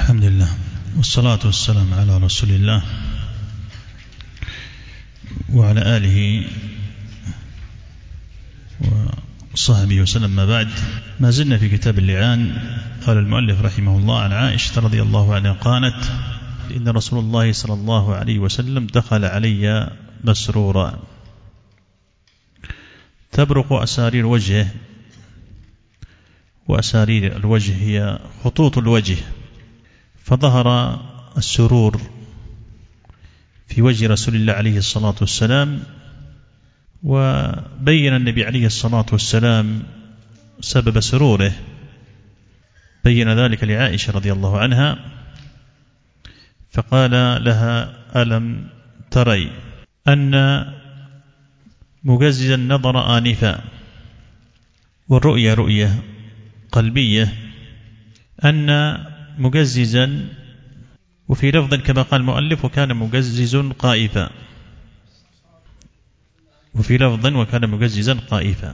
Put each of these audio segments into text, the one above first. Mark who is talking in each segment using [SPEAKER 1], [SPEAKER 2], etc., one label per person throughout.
[SPEAKER 1] الحمد لله والصلاة والسلام على رسول الله وعلى آله وصحبه وسلم. ما بعد، ما زلنا في كتاب اللعان. قال المؤلف رحمه الله: عن عائشة رضي الله عنها قالت: إن رسول الله صلى الله عليه وسلم دخل علي مسرورا تبرق أسارير وجهه، وأسارير الوجه هي خطوط الوجه، فظهر السرور في وجه رسول الله عليه الصلاة والسلام. وبين النبي عليه الصلاة والسلام سبب سروره، بين ذلك لعائشة رضي الله عنها، فقال لها: ألم تري أن مجززا نظر آنفا، والرؤية رؤية قلبية، أن مجززا، وفي لفظ كما قال المؤلف: وكان مجزز قائفا، وفي لفظ: وكان مجززا قائفا.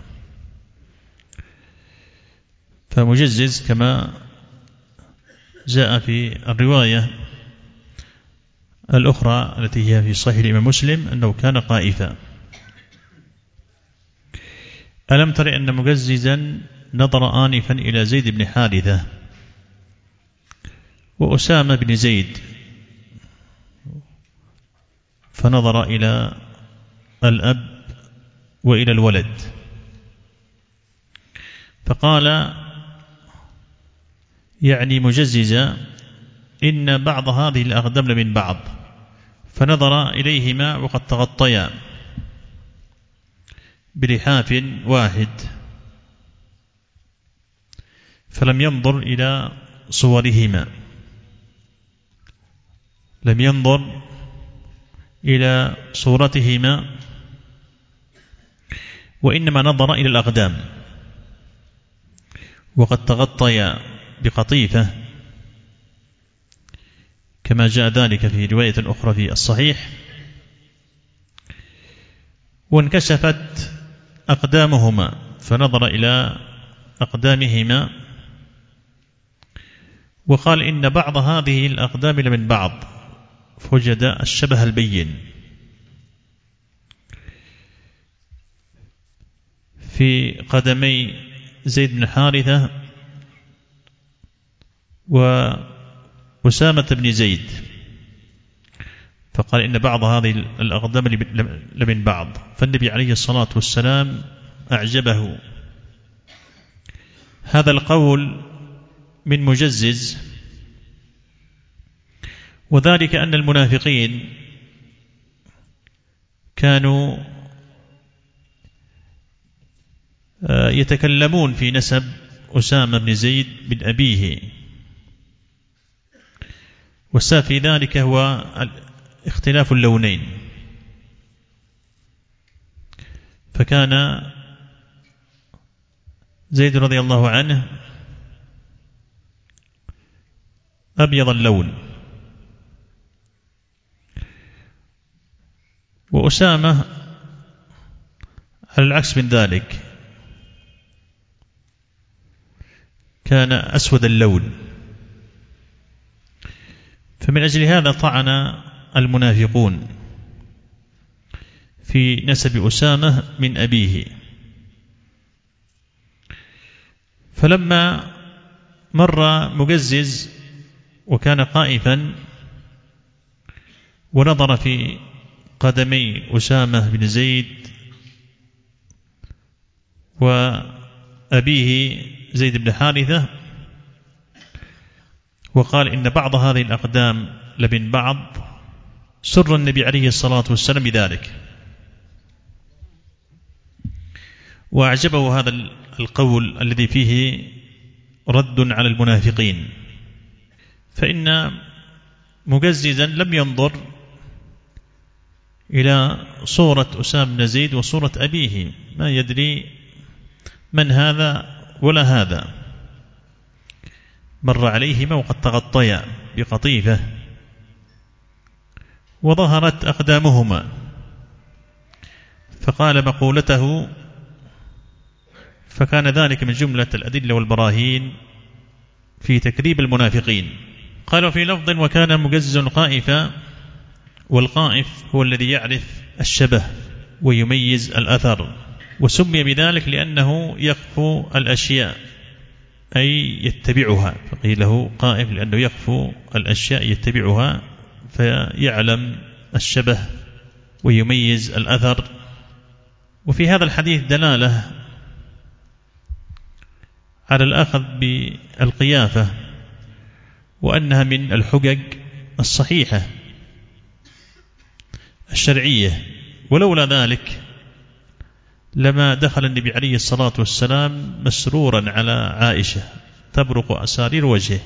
[SPEAKER 1] فمجزز كما جاء في الرواية الأخرى التي هي في صحيح الإمام مسلم أنه كان قائفا. ألم تر أن مجززا نظر آنفا إلى زيد بن حارثة وأسامة بن زيد، فنظر إلى الأب وإلى الولد، فقال يعني مجززا: إن بعض هذه الأقدام لمن بعض، فنظر إليهما وقد تغطيا بلحاف واحد، فلم ينظر إلى صورهما، لم ينظر إلى صورتهما، وإنما نظر إلى الأقدام، وقد تغطيا بقطيفة كما جاء ذلك في رواية أخرى في الصحيح. وانكشفت أقدامهما، فنظر إلى أقدامهما وقال: إن بعض هذه الأقدام لمن بعض، فوجد الشبه البين في قدمي زيد بن حارثة وأسامة بن زيد، فقال: إن بعض هذه الأقدام لمن بعض. فالنبي عليه الصلاة والسلام أعجبه هذا القول من مجزز، وذلك أن المنافقين كانوا يتكلمون في نسب أسامة بن زيد من أبيه، والسبب في ذلك هو اختلاف اللونين. فكان زيد رضي الله عنه أبيض اللون، وأسامة على العكس من ذلك كان أسود اللون. فمن أجل هذا طعن المنافقون في نسب أسامة من أبيه. فلما مر مجزز وكان قائفا ونظر في قدمي أسامة بن زيد وأبيه زيد بن حارثة، وقال: إن بعض هذه الأقدام لمن بعض، سر النبي عليه الصلاة والسلام بذلك، وأعجبه هذا القول الذي فيه رد على المنافقين. فإن مجززا لم ينظر إلى صورة أسامة بن زيد وصورة أبيه، ما يدري من هذا ولا هذا، مر عليهما وقد تغطيا بقطيفة وظهرت أقدامهما، فقال مقولته فكان ذلك من جملة الأدلة والبراهين في تكذيب المنافقين. قال في لفظ وكان مجز قائفا، والقائف هو الذي يعرف الشبه ويميز الأثر، وسمي بذلك لأنه يخفو الأشياء أي يتبعها، فقيل له قائف لأنه يخفو الأشياء يتبعها فيعلم الشبه ويميز الأثر. وفي هذا الحديث دلالة على الأخذ بالقيافة وأنها من الحجج الصحيحة الشرعية، ولولا ذلك لما دخل النبي عليه الصلاة والسلام مسرورا على عائشة تبرق أسارير وجهه.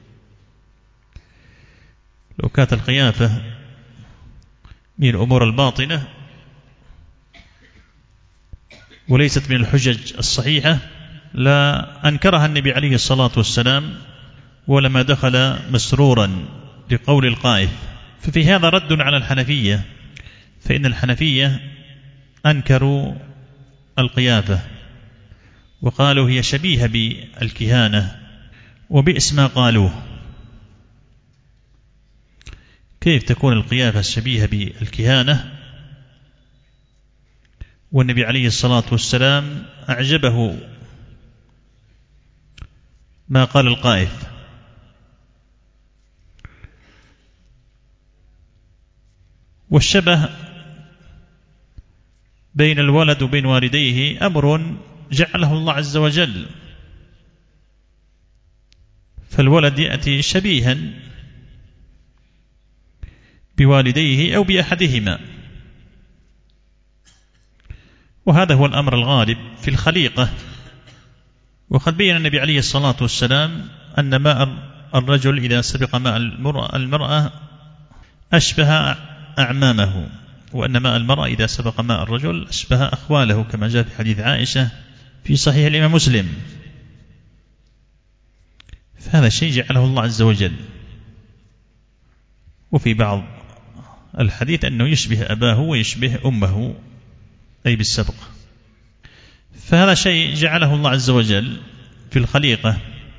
[SPEAKER 1] لو كانت القيافة من الأمور الباطنة وليست من الحجج الصحيحة لا أنكرها النبي عليه الصلاة والسلام ولما دخل مسرورا لقول القائف. ففي هذا رد على الحنفية، فإن الحنفية أنكروا القيافة وقالوا هي شبيهة بالكهانة وبئس ما قالوه. كيف تكون القيافة شبيهة بالكهانة والنبي عليه الصلاة والسلام أعجبه ما قال القائف؟ والشبه بين الولد وبين والديه أمر جعله الله عز وجل، فالولد يأتي شبيها بوالديه أو بأحدهما، وهذا هو الأمر الغالب في الخليقة. وقد بين النبي عليه الصلاة والسلام أن ماء الرجل إذا سبق ماء المرأة أشبه أعمامه، وأن ماء المرأة إذا سبق ماء الرجل أشبه أخواله، كما جاء في حديث عائشة في صحيح الإمام مسلم. فهذا شيء جعله الله عز وجل. وفي بعض الحديث أنه يشبه أباه ويشبه أمه أي بالسبق، فهذا شيء جعله الله عز وجل في الخليقة.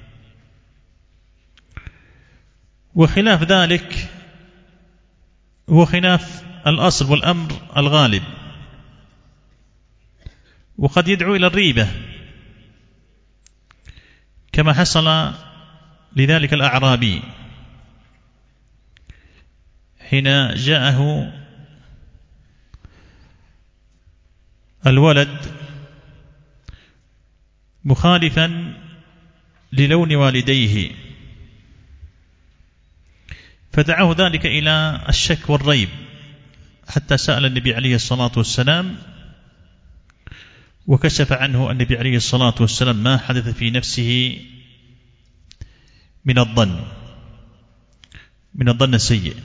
[SPEAKER 1] وخلاف ذلك هو خلاف الأصل والأمر الغالب، وقد يدعو إلى الريبة كما حصل لذلك الأعرابي حين جاءه الولد مخالفا للون والديه، فدعاه ذلك إلى الشك والريب حتى سأل النبي عليه الصلاة والسلام، وكشف عنه النبي عليه الصلاة والسلام ما حدث في نفسه من الظن السيء.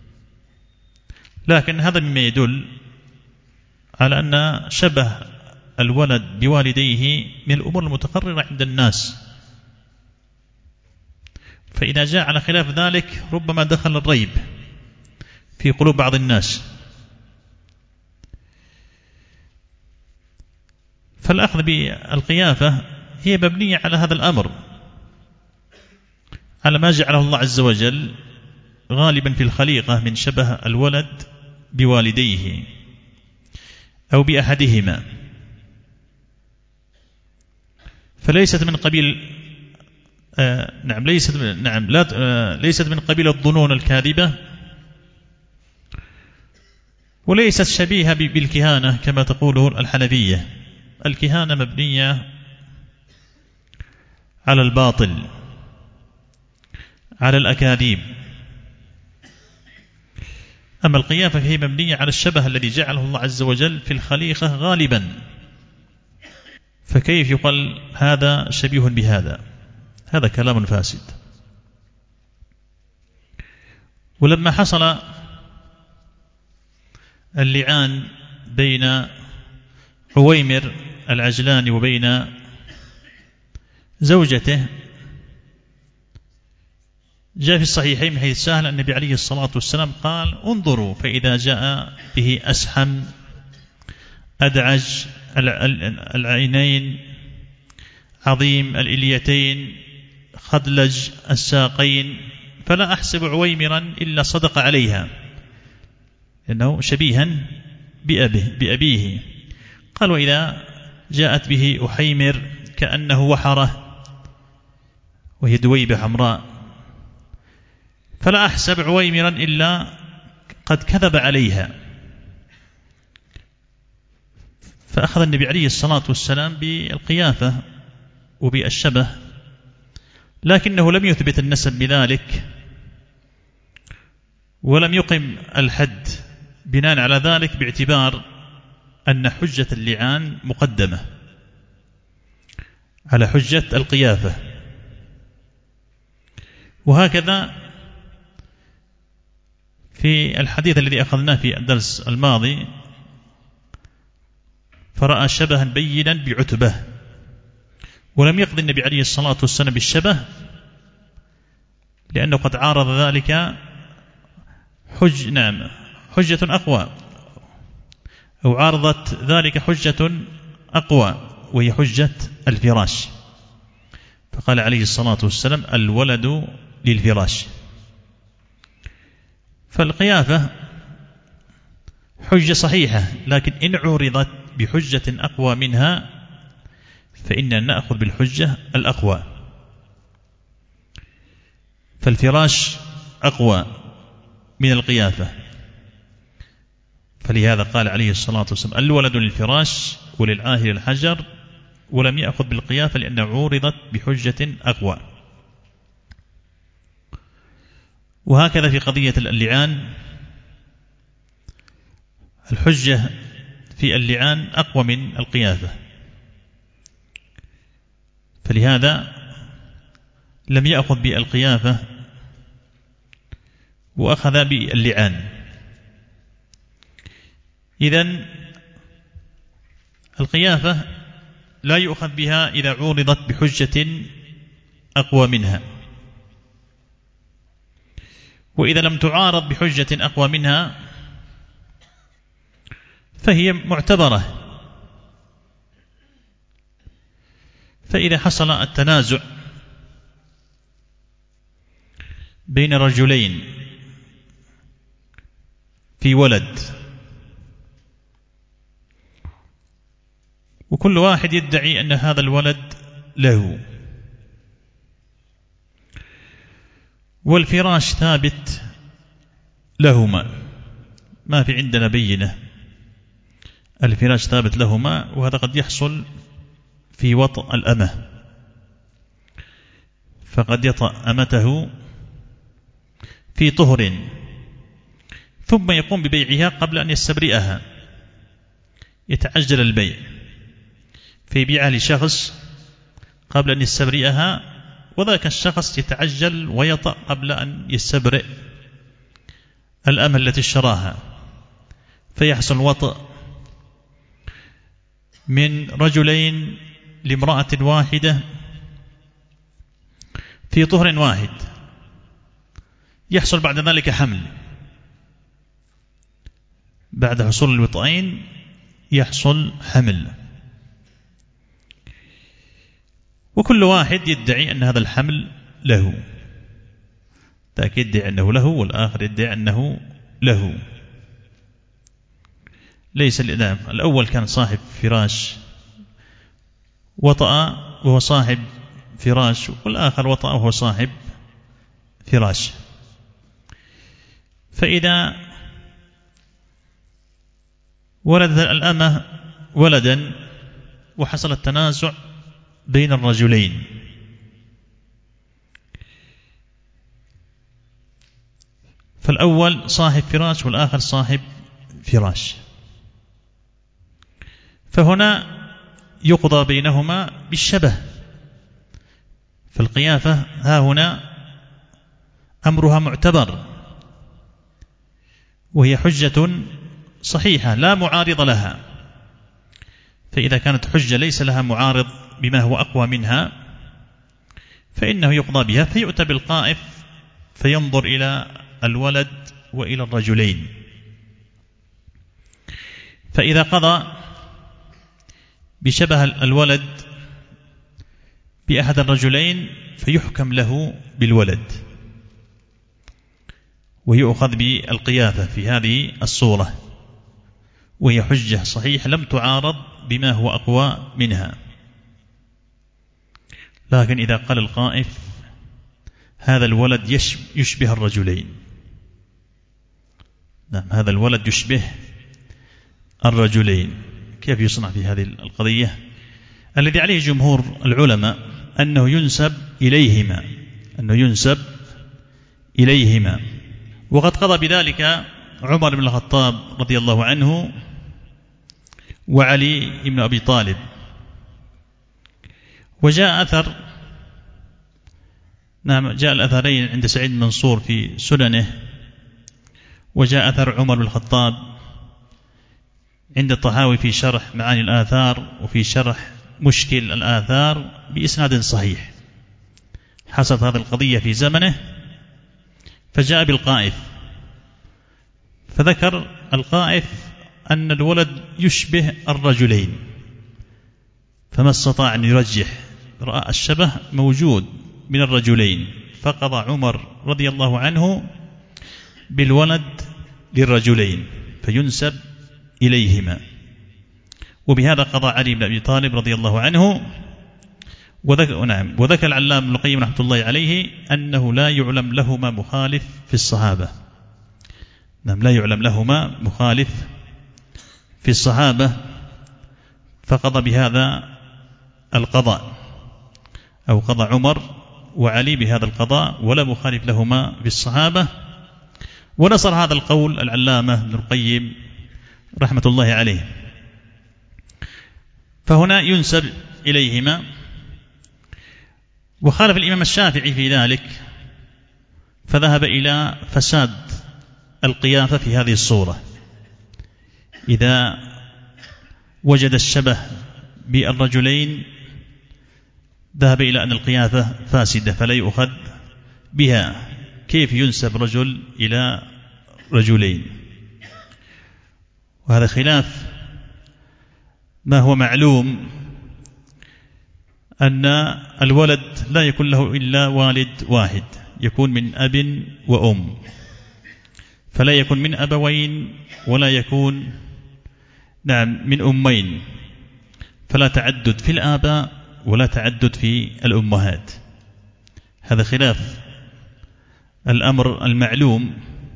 [SPEAKER 1] لكن هذا مما يدل على أن شبه الولد بوالديه من الأمور المتقررة عند الناس، فإذا جاء على خلاف ذلك ربما دخل الريب في قلوب بعض الناس. فالأخذ بالقيافة هي مبنية على هذا الأمر، على ما جعله الله عز وجل غالبا في الخليقة من شبه الولد بوالديه أو بأحدهما، فليست من قبيل ليست من قبيل الظنون الكاذبة، وليست شبيهة بالكهانة كما تقوله الحنفية. الكهانة مبنية على الباطل، على الأكاذيب، أما القيافة فهي مبنية على الشبه الذي جعله الله عز وجل في الخليقة غالبا. فكيف يقال هذا شبيه بهذا؟ هذا كلام فاسد. ولما حصل اللعان بين عويمر العجلاني وبين زوجته، جاء في الصحيحين من حديث سهل النبي عليه الصلاة والسلام قال: انظروا فإذا جاء به أسحم أدعج العينين عظيم الإليتين خدلج الساقين فلا أحسب عويمرا إلا صدق عليها، لأنه شبيها بأبيه. قال: وإذا جاءت به أحيمر كأنه وحره، وهي دويبة حمراء، فلا أحسب عويمرا إلا قد كذب عليها. فأخذ النبي عليه الصلاة والسلام بالقيافة وبالشبه، لكنه لم يثبت النسب بذلك، ولم يقم الحد بناء على ذلك، باعتبار أن حجة اللعان مقدمة على حجة القيافة. وهكذا في الحديث الذي أخذناه في الدرس الماضي، فرأى شبها بينا بعتبة، ولم يقضي النبي عليه الصلاة والسلام بالشبه، لأنه قد عارض ذلك حجة أقوى، أو عارضت ذلك حجة أقوى، وهي حجة الفراش. فقال عليه الصلاة والسلام: الولد للفراش. فالقيافة حجة صحيحة، لكن إن عورضت بحجة أقوى منها فإننا نأخذ بالحجة الأقوى. فالفراش أقوى من القيافة، فلهذا قال عليه الصلاة والسلام: الولد للفراش وللعاهر الحجر، ولم يأخذ بالقيافة لأنها عورضت بحجة أقوى. وهكذا في قضية اللعان، الحجة في اللعان أقوى من القيافة، فلهذا لم يأخذ بالقيافة وأخذ باللعان. إذن القيافة لا يؤخذ بها إذا عورضت بحجة أقوى منها، وإذا لم تعارض بحجة أقوى منها فهي معتبرة. فإذا حصل التنازع بين رجلين في ولد، وكل واحد يدعي أن هذا الولد له، والفراش ثابت لهما، ما في عندنا بينة، الفراش ثابت لهما، وهذا قد يحصل في وطأ الأمة، فقد يطأ أمته في طهر ثم يقوم ببيعها قبل أن يستبرئها، يتعجل البيع فيبيعها لشخص قبل أن يستبرئها، وذاك الشخص يتعجل ويطأ قبل أن يستبرئ الأمة التي اشتراها، فيحصل وطأ من رجلين لامرأة واحدة في طهر واحد، يحصل بعد ذلك حمل، بعد حصول الوطئين يحصل حمل، وكل واحد يدعي أن هذا الحمل له، ذاك يدعي أنه له والآخر يدعي أنه له. ليس الإدام، الأول كان صاحب فراش وطأ وهو صاحب فراش، والآخر وطأ وهو صاحب فراش. فإذا ولدت الأمة ولدا وحصل التنازع بين الرجلين، فالأول صاحب فراش والآخر صاحب فراش، فهنا يقضى بينهما بالشبه. فالقيافة ها هنا أمرها معتبر، وهي حجة صحيحة لا معارض لها، فإذا كانت حجة ليس لها معارض بما هو أقوى منها فإنه يقضى بها، فيؤتى بالقائف فينظر إلى الولد وإلى الرجلين، فإذا قضى بشبه الولد بأحد الرجلين فيحكم له بالولد، ويؤخذ بالقيافة في هذه الصورة، وهي حجة صحيح لم تعارض بما هو أقوى منها. لكن إذا قال القائف هذا الولد يشبه الرجلين، نعم هذا الولد يشبه الرجلين، كيف يصنع في هذه القضية؟ الذي عليه جمهور العلماء أنه ينسب إليهما، وقد قضى بذلك عمر بن الخطاب رضي الله عنه وعلي بن أبي طالب. وجاء أثر، نعم جاء الأثرين عند سعيد منصور في سننه، وجاء أثر عمر بن الخطاب عند الطحاوي في شرح معاني الآثار وفي شرح مشكل الآثار بإسناد صحيح. حصلت هذه القضية في زمنه فجاء بالقائف، فذكر القائف أن الولد يشبه الرجلين، فما استطاع أن يرجح، رأى الشبه موجود من الرجلين، فقضى عمر رضي الله عنه بالولد للرجلين فينسب إليهما. وبهذا قضى علي بن أبي طالب رضي الله عنه. وذكر العلامة ابن القيم رحمة الله عليه أنه لا يعلم لهما مخالف في الصحابة، نعم لا يعلم لهما مخالف في الصحابة، فقضى بهذا القضاء، أو قضى عمر وعلي بهذا القضاء ولا مخالف لهما في الصحابة. ونصر هذا القول العلامة ابن القيم رحمة الله عليه. فهنا ينسب إليهما. وخالف الإمام الشافعي في ذلك، فذهب إلى فساد القيافة في هذه الصورة. إذا وجد الشبه بالرجلين ذهب إلى أن القيافة فاسدة فلا يؤخذ بها. كيف ينسب رجل إلى رجلين؟ وهذا خلاف ما هو معلوم، أن الولد لا يكون له إلا والد واحد، يكون من أب وأم، فلا يكون من أبوين ولا يكون من أمين، فلا تعدد في الآباء ولا تعدد في الأمهات. هذا خلاف الأمر المعلوم.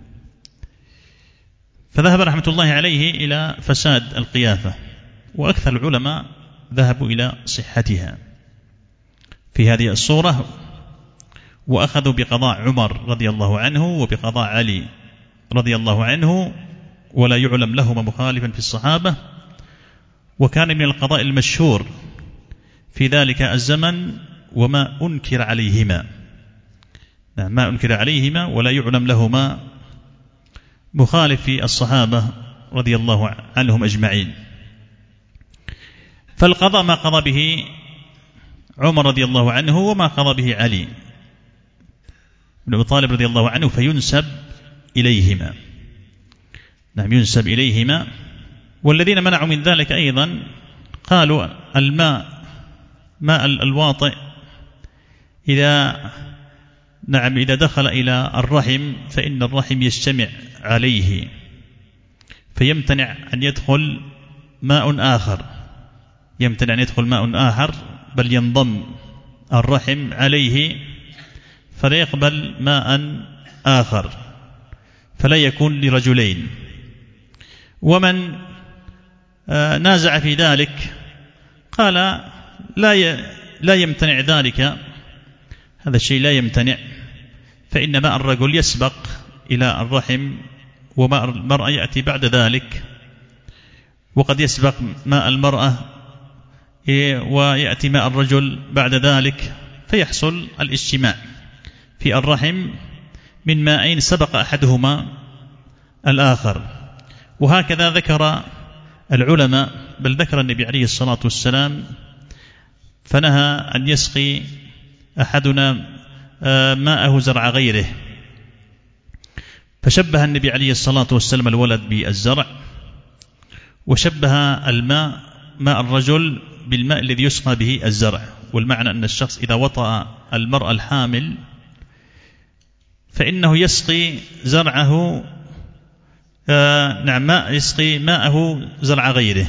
[SPEAKER 1] فذهب رحمة الله عليه إلى فساد القيافة، وأكثر العلماء ذهبوا إلى صحتها في هذه الصورة، وأخذوا بقضاء عمر رضي الله عنه وبقضاء علي رضي الله عنه، ولا يعلم لهما مخالفا في الصحابة. وكان من القضاء المشهور في ذلك الزمن وما أنكر عليهما، ما أنكر عليهما ولا يعلم لهما مخالف في الصحابة رضي الله عنهم أجمعين. فالقضاء ما قضى به عمر رضي الله عنه وما قضى به علي بن أبي طالب رضي الله عنه، فينسب إليهما، ينسب إليهما. والذين منعوا من ذلك أيضا قالوا ماء الواطئ إذا دخل إلى الرحم فإن الرحم يجتمع عليه، فيمتنع أن يدخل ماء آخر، بل ينضم الرحم عليه فلا يقبل ماء آخر، فلا يكون لرجلين. ومن نازع في ذلك قال لا يمتنع ذلك، هذا الشيء لا يمتنع، فإن ماء الرجل يسبق إلى الرحم وماء المرأة يأتي بعد ذلك، وقد يسبق ماء المرأة ويأتي ماء الرجل بعد ذلك، فيحصل الاجتماع في الرحم من ماءين سبق أحدهما الآخر. وهكذا ذكر العلماء، بل ذكر النبي عليه الصلاة والسلام فنهى أن يسقي أحدنا ماءه زرع غيره، فشبه النبي عليه الصلاة والسلام الولد بالزرع، وشبه ماء الرجل بالماء الذي يسقى به الزرع. والمعنى أن الشخص إذا وطأ المرأة الحامل فإنه يسقي زرعه يسقي ماءه زرع غيره،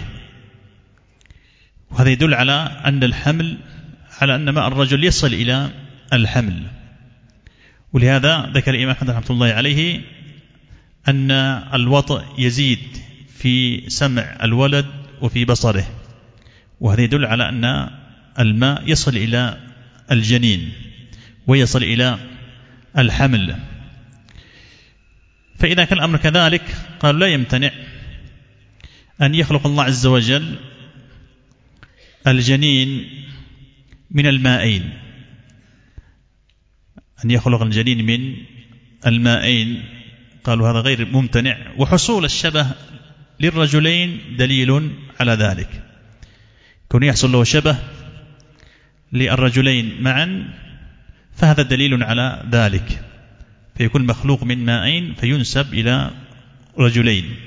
[SPEAKER 1] وهذا يدل على أن الحمل، على أن ماء الرجل يصل إلى الحمل. ولهذا ذكر الإمام أحمد رحمة الله عليه أن الوطء يزيد في سمع الولد وفي بصره، وهذا يدل على أن الماء يصل إلى الجنين ويصل إلى الحمل. فإذا كان الأمر كذلك قالوا لا يمتنع أن يخلق الله عز وجل الجنين من المائين، أن يخلق الجنين من المائين، قالوا هذا غير ممتنع. وحصول الشبه للرجلين دليل على ذلك، كون يحصل له شبه للرجلين معا فهذا دليل على ذلك، فيكون مخلوق من مائين فينسب إلى رجلين.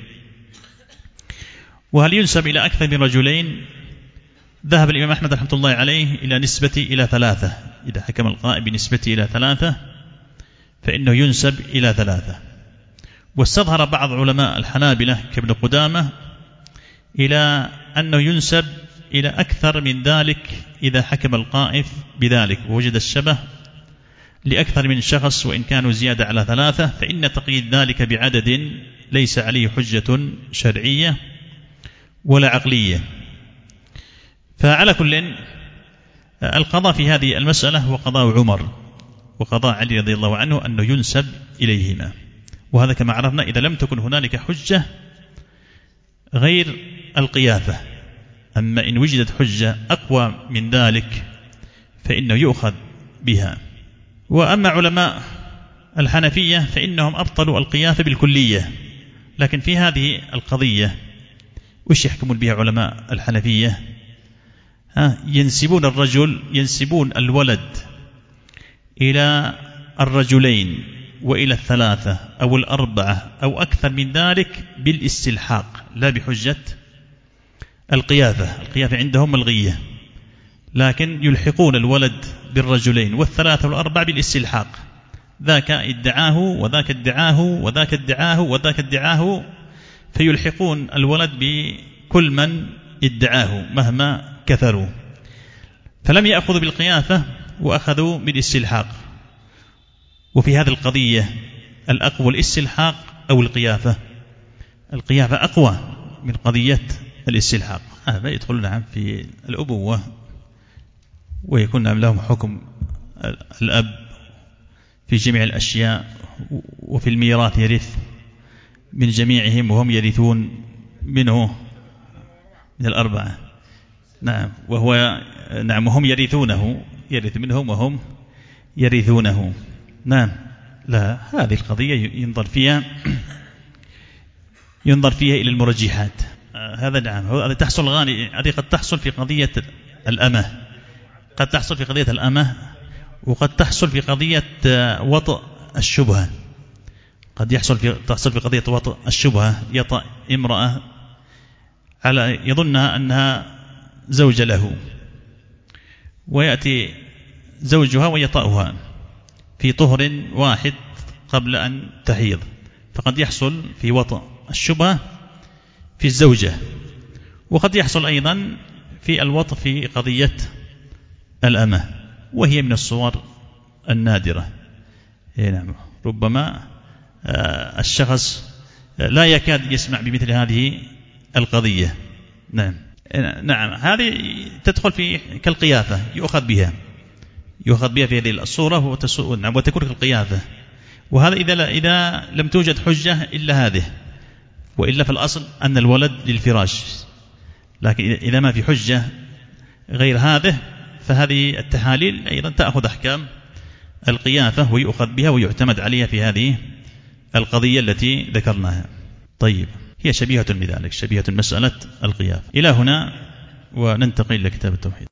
[SPEAKER 1] وهل ينسب إلى أكثر من رجلين؟ ذهب الإمام أحمد رحمة الله عليه إلى نسبة إلى 3. إذا حكم القائل بنسبة إلى 3 فإنه ينسب إلى 3. واستظهر بعض علماء الحنابلة كابن قدامة إلى أنه ينسب إلى أكثر من ذلك إذا حكم القائف بذلك ووجد الشبه لأكثر من شخص، وإن كانوا زيادة على 3 فإن تقييد ذلك بعدد ليس عليه حجة شرعية ولا عقلية. فعلى كل القضاء في هذه المسألة هو قضاء عمر وقضاء علي رضي الله عنه أنه ينسب إليهما، وهذا كما عرفنا إذا لم تكن هنالك حجة غير القيافة. أما إن وجدت حجة أقوى من ذلك فإنه يؤخذ بها. وأما علماء الحنفية فإنهم أبطلوا القيافة بالكلية، لكن في هذه القضية وش يحكمون بها علماء الحنفية؟ ينسبون الولد إلى الرجلين وإلى 3 أو 4 أو أكثر من ذلك بالاستلحاق لا بحجة القيافة. القيافة عندهم ملغية، لكن يلحقون الولد بالرجلين وال3 وال4 بالاستلحاق، ذاك ادعاه وذاك ادعاه وذاك ادعاه وذاك ادعاه، فيلحقون الولد بكل من ادعاه مهما كثروا. فلم يأخذوا بالقيافة وأخذوا بالاستلحاق. وفي هذه القضية الأقوى الاستلحاق أو القيافة؟ القيافة أقوى من قضية الاستلحاق. هذا يدخل نعم في الأبوة ويكون لهم حكم الأب في جميع الأشياء، وفي الميراث يرث من جميعهم وهم يرثون منه من 4. نعم، وهو نعم وهم يرثونه، يرث منهم وهم يرثونه. نعم، لا، هذه القضية ينظر فيها إلى المرجحات. هذا نعم، هذا تحصل هذه قد تحصل في قضية الأمة، قد تحصل في قضية الأمة، وقد تحصل في قضية وطأ الشبهة. قد تحصل في قضية وطأ الشبهة، يطأ امرأة على يظنها أنها زوج له، ويأتي زوجها ويطأها في طهر واحد قبل أن تحيض، فقد يحصل في وطأ الشبهة في الزوجة، وقد يحصل أيضا في الوطأ في قضية الأمة، وهي من الصور النادرة. نعم، ربما الشخص لا يكاد يسمع بمثل هذه القضية. نعم، هذه تدخل في كالقيافة، يؤخذ بها في هذه الصورة وتكون كالقيافة. وهذا إذا لم توجد حجة إلا هذه، وإلا في الأصل أن الولد للفراش. لكن إذا ما في حجة غير هذه فهذه التحاليل أيضا تأخذ أحكام القيافة ويؤخذ بها ويعتمد عليها في هذه القضية التي ذكرناها. طيب، هي شبيهة بذلك، شبيهة مسألة القيافة. إلى هنا وننتقل إلى كتاب التوحيد.